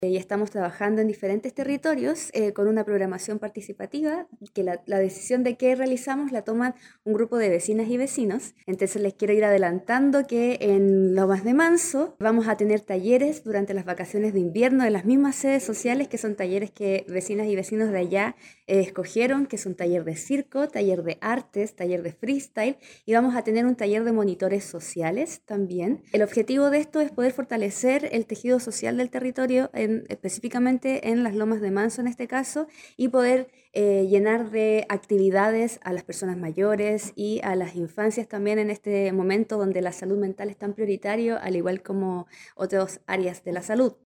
y estamos trabajando en diferentes territorios con una programación participativa, que la decisión de qué realizamos la toman un grupo de vecinas y vecinos. Entonces les quiero ir adelantando que en Lomas de Manso vamos a tener talleres durante las vacaciones de invierno en las mismas sedes sociales, que son talleres que vecinas y vecinos de allá escogieron, que son taller de circo, taller de artes, taller de freestyle, y vamos a tener un taller de monitores sociales también. El objetivo de esto es poder fortalecer el tejido social del territorio, específicamente en las Lomas de Manso en este caso, y poder llenar de actividades a las personas mayores y a las infancias también en este momento donde la salud mental es tan prioritario, al igual como otras áreas de la salud.